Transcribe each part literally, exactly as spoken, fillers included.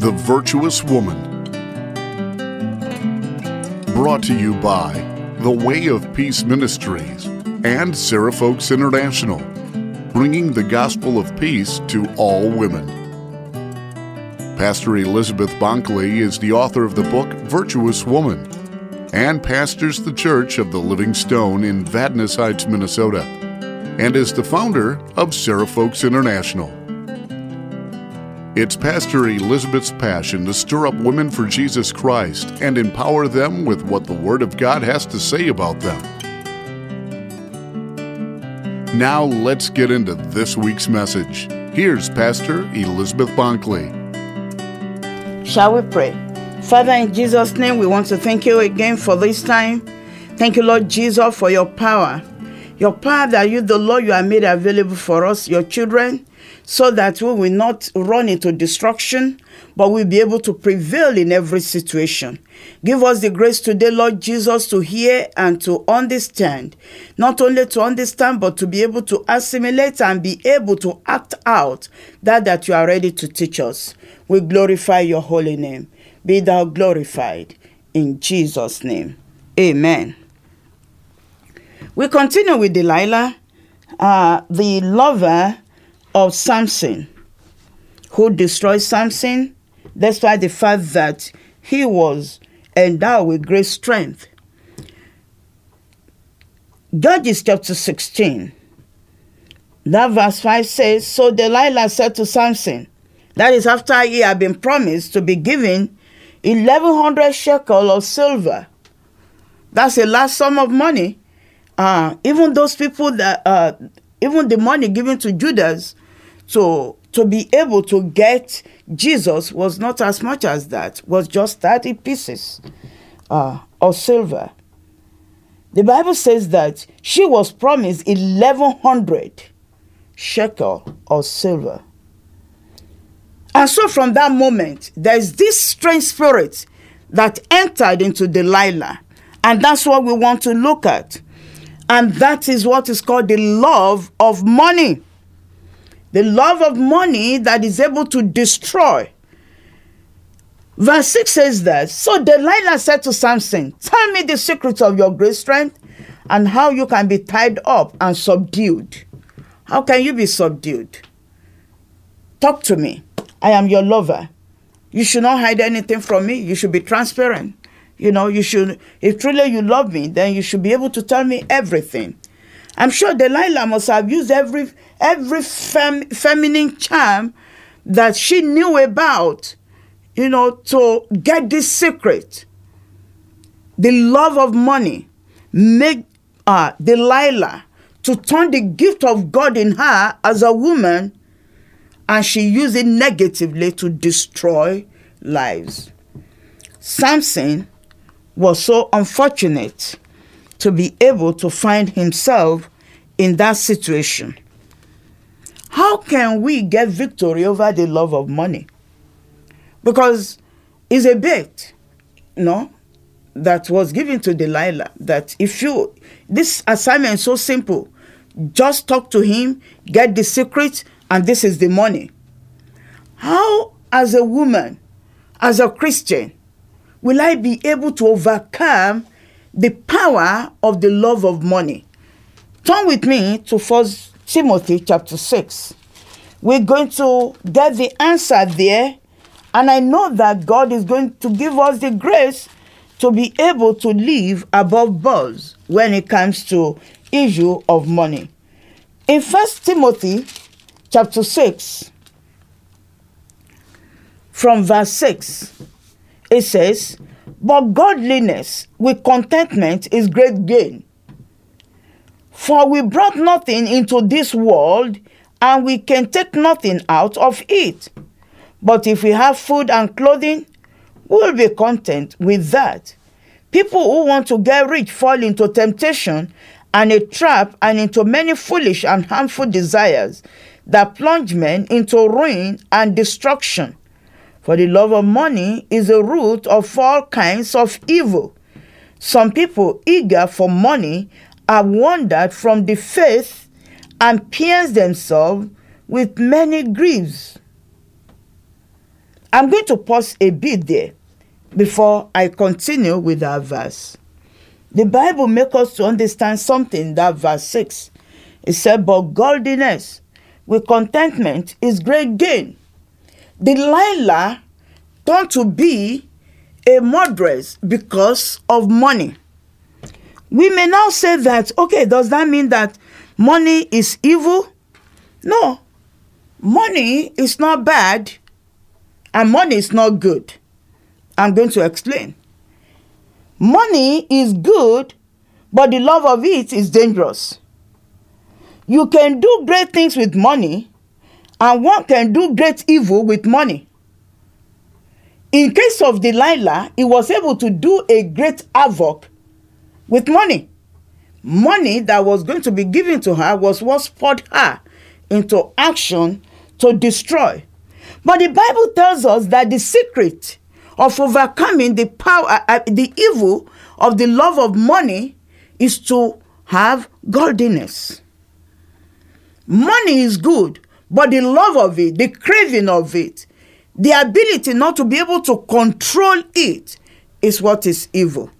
The Virtuous Woman. Brought to you by The Way of Peace Ministries and Sarah Folks International, bringing the gospel of peace to all women. Pastor Elizabeth Bonkley is the author of the book Virtuous Woman and pastors the Church of the Living Stone in Vadnais Heights, Minnesota, and is the founder of Sarah Folks International. It's Pastor Elizabeth's passion to stir up women for Jesus Christ and empower them with what the Word of God has to say about them. Now let's get into this week's message. Here's Pastor Elizabeth Bonkley. Shall we pray? Father, in Jesus' name, we want to thank you again for this time. Thank you, Lord Jesus, for your power. Your power that you, the Lord, you have made available for us, your children, so that we will not run into destruction, but we'll be able to prevail in every situation. Give us the grace today, Lord Jesus, to hear and to understand. Not only to understand, but to be able to assimilate and be able to act out that that you are ready to teach us. We glorify your holy name. Be thou glorified in Jesus' name. Amen. We continue with Delilah, uh, the lover of Samson, who destroyed Samson despite the fact that he was endowed with great strength. Judges chapter sixteen, that verse five says, So Delilah said to Samson, that is after he had been promised to be given eleven hundred shekels of silver. That's a large sum of money. Uh, even those people that, uh, even the money given to Judas to, to be able to get Jesus was not as much as that, was just thirty pieces uh, of silver. The Bible says that she was promised eleven hundred shekel of silver. And so from that moment, there's this strange spirit that entered into Delilah. And that's what we want to look at. And that is what is called the love of money. The love of money that is able to destroy. Verse six says that, So Delilah said to Samson, Tell me the secret of your great strength and how you can be tied up and subdued. How can you be subdued? Talk to me. I am your lover. You should not hide anything from me. You should be transparent. You know, you should, if truly you love me, then you should be able to tell me everything. I'm sure Delilah must have used every every fem, feminine charm that she knew about, you know, to get this secret. The love of money made uh, Delilah to turn the gift of God in her as a woman, and she used it negatively to destroy lives. Samson was so unfortunate to be able to find himself in that situation. How can we get victory over the love of money? Because it's a bait, you know, that was given to Delilah, that if you, this assignment is so simple, just talk to him, get the secret, and this is the money. How, as a woman, as a Christian, will I be able to overcome the power of the love of money? Turn with me to First Timothy chapter six. We're going to get the answer there, and I know that God is going to give us the grace to be able to live above boards when it comes to issue of money. In First Timothy chapter six, from verse six, it says, But godliness with contentment is great gain. For we brought nothing into this world, and we can take nothing out of it. But if we have food and clothing, we'll be content with that. People who want to get rich fall into temptation and a trap and into many foolish and harmful desires that plunge men into ruin and destruction. For the love of money is the root of all kinds of evil. Some people eager for money have wandered from the faith and pierced themselves with many griefs. I'm going to pause a bit there before I continue with our verse. The Bible makes us to understand something, that verse six. It said, but godliness with contentment is great gain. Delilah turned to be a murderess because of money. We may now say that, okay, does that mean that money is evil? No. Money is not bad and money is not good. I'm going to explain. Money is good, but the love of it is dangerous. You can do great things with money, and one can do great evil with money. In case of Delilah, he was able to do a great havoc with money. Money that was going to be given to her was what spurred her into action to destroy. But the Bible tells us that the secret of overcoming the power, uh, the evil of the love of money is to have godliness. Money is good, but the love of it, the craving of it, the ability not to be able to control it is what is evil.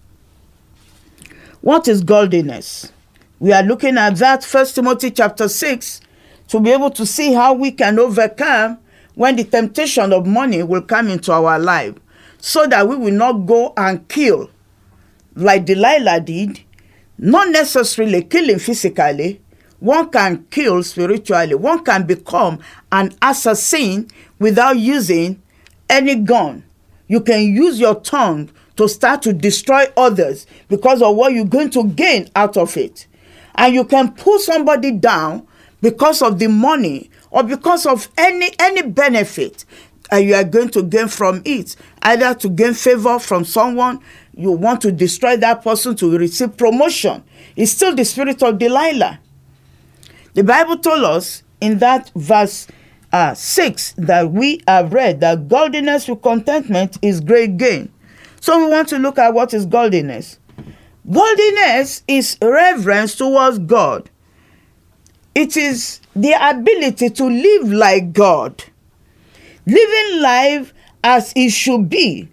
What is godliness? We are looking at that First Timothy chapter six to be able to see how we can overcome when the temptation of money will come into our life, so that we will not go and kill like Delilah did, not necessarily killing physically. One can kill spiritually. One can become an assassin without using any gun. You can use your tongue to start to destroy others because of what you're going to gain out of it. And you can pull somebody down because of the money or because of any any benefit uh, you are going to gain from it. Either to gain favor from someone, you want to destroy that person to receive promotion. It's still the spirit of Delilah. The Bible told us in that verse uh, six that we have read that godliness with contentment is great gain. So we want to look at what is godliness. Godliness is reverence towards God. It is the ability to live like God. Living life as it should be.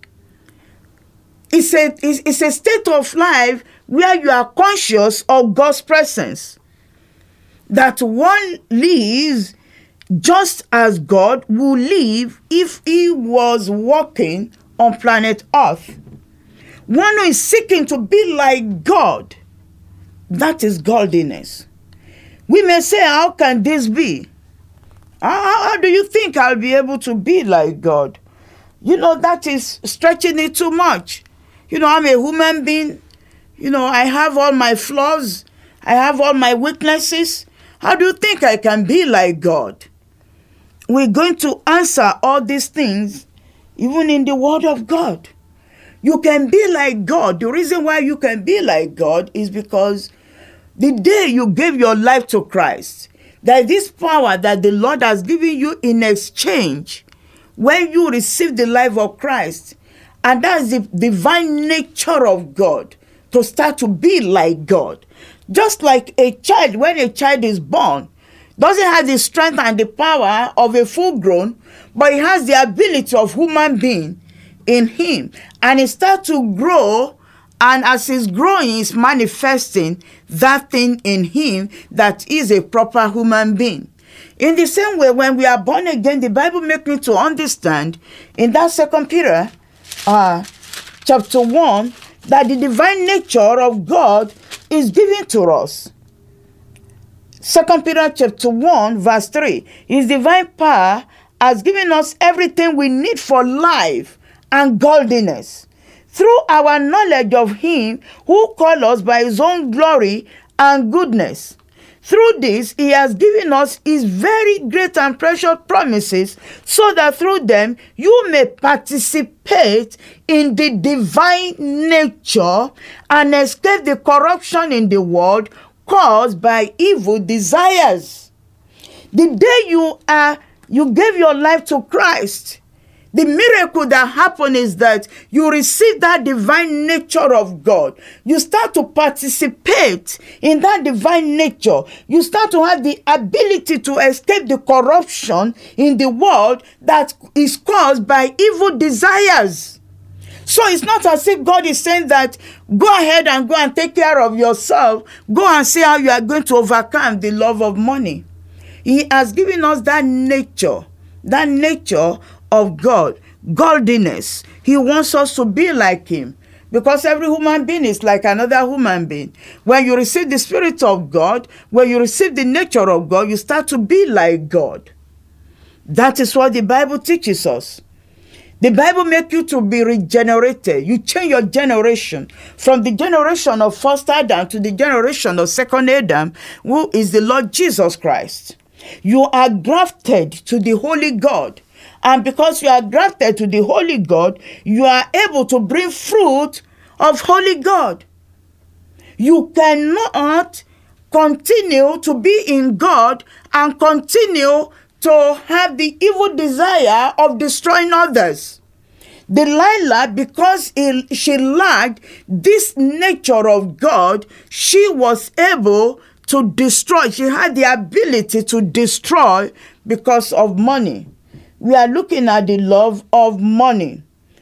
It's a, it's, it's a state of life where you are conscious of God's presence. That one lives just as God would live if he was walking on planet Earth. One who is seeking to be like God. That is godliness. We may say, how can this be? How, how do you think I'll be able to be like God? You know, that is stretching it too much. You know, I'm a human being. You know, I have all my flaws. I have all my weaknesses. How do you think I can be like God? We're going to answer all these things even in the Word of God. You can be like God. The reason why you can be like God is because the day you gave your life to Christ, there is this power that the Lord has given you in exchange when you receive the life of Christ. And that's the divine nature of God, to start to be like God. Just like a child, when a child is born, doesn't have the strength and the power of a full grown, but he has the ability of human being in him. And he starts to grow, and as he's growing, he's manifesting that thing in him that is a proper human being. In the same way, when we are born again, the Bible makes me to understand in that second Peter, uh, chapter one, that the divine nature of God is given to us. Second Peter chapter one, verse three. His divine power has given us everything we need for life and godliness, through our knowledge of him who called us by his own glory and goodness. Through this, he has given us his very great and precious promises, so that through them you may participate in the divine nature and escape the corruption in the world caused by evil desires. The day you are, you gave your life to Christ, The miracle that happens is that you receive that divine nature of God. You start to participate in that divine nature. You start to have the ability to escape the corruption in the world that is caused by evil desires. So it's not as if God is saying that go ahead and go and take care of yourself. Go and see how you are going to overcome the love of money. He has given us that nature, that nature of God, godliness. He wants us to be like him, because every human being is like another human being. When you receive the Spirit of God, when you receive the nature of God, you start to be like God. That is what the Bible teaches us. The Bible makes you to be regenerated. You change your generation from the generation of first Adam to the generation of second Adam, who is the Lord Jesus Christ. You are grafted to the Holy God. And because you are grafted to the Holy God, you are able to bring fruit of Holy God. You cannot continue to be in God and continue to have the evil desire of destroying others. Delilah, because he, she lacked this nature of God, she was able to destroy. She had the ability to destroy because of money. We are looking at the love of money.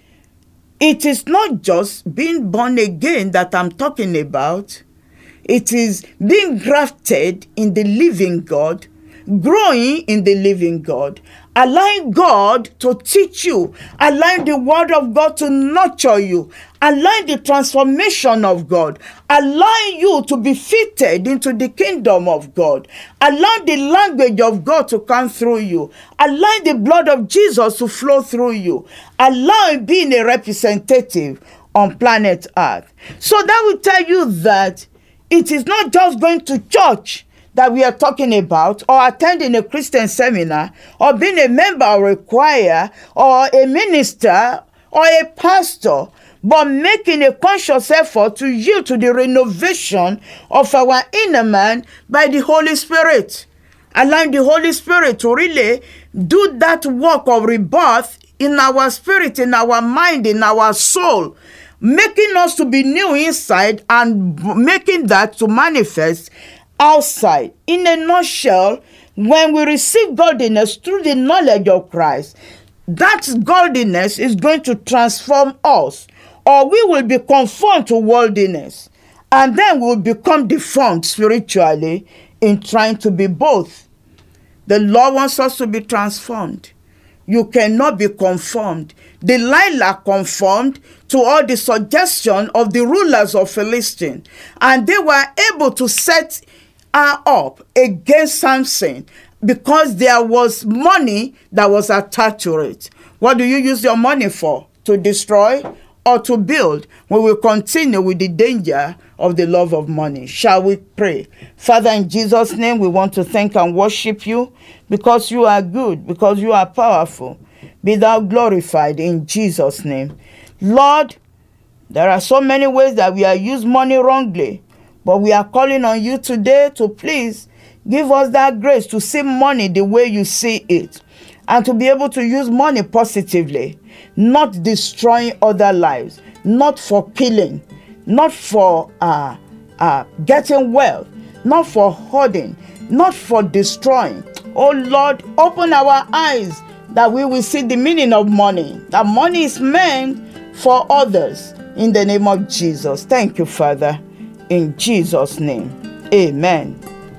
It is not just being born again that I'm talking about. It is being grafted in the living God, growing in the living God, allowing God to teach you, allowing the word of God to nurture you, allowing the transformation of God, allowing you to be fitted into the kingdom of God, allowing the language of God to come through you, allowing the blood of Jesus to flow through you, allowing being a representative on planet Earth. So that will tell you that it is not just going to church that we are talking about, or attending a Christian seminar, or being a member of a choir, or a minister, or a pastor, but making a conscious effort to yield to the renovation of our inner man by the Holy Spirit. Allowing the Holy Spirit to really do that work of rebirth in our spirit, in our mind, in our soul, making us to be new inside and making that to manifest outside. In a nutshell, when we receive godliness through the knowledge of Christ, that godliness is going to transform us, or we will be conformed to worldliness, and then we'll become deformed spiritually in trying to be both. The Lord wants us to be transformed. You cannot be conformed. Delilah conformed to all the suggestion of the rulers of Philistine, and they were able to set her up against Samson because there was money that was attached to it. What do you use your money for? To destroy or to build? We will continue with the danger of the love of money. Shall we pray? Father, in Jesus' name, we want to thank and worship you because you are good, because you are powerful. Be thou glorified in Jesus' name. Lord, there are so many ways that we have used money wrongly, but we are calling on you today to please give us that grace to see money the way you see it, and to be able to use money positively, not destroying other lives, not for killing, not for uh, uh, getting wealth, not for hoarding, not for destroying. Oh Lord, open our eyes that we will see the meaning of money, that money is meant for others. In the name of Jesus. Thank you, Father. In Jesus' name, amen.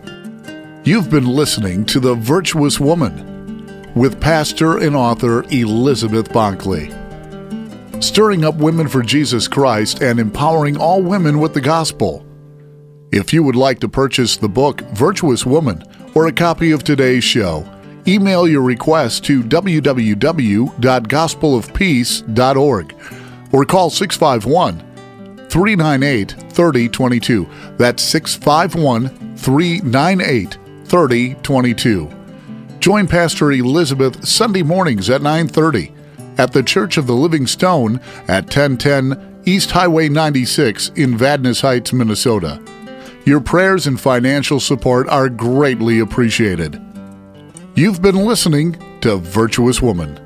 You've been listening to The Virtuous Woman with pastor and author Elizabeth Bonkley. Stirring up women for Jesus Christ and empowering all women with the gospel. If you would like to purchase the book Virtuous Woman or a copy of today's show, email your request to w w w dot gospel of peace dot org or call six five one, three nine eight, three oh two two. That's six five one, three nine eight, three oh two two. Join Pastor Elizabeth Sunday mornings at nine thirty at the Church of the Living Stone at ten ten East Highway ninety-six in Vadnais Heights, Minnesota. Your prayers and financial support are greatly appreciated. You've been listening to Virtuous Woman.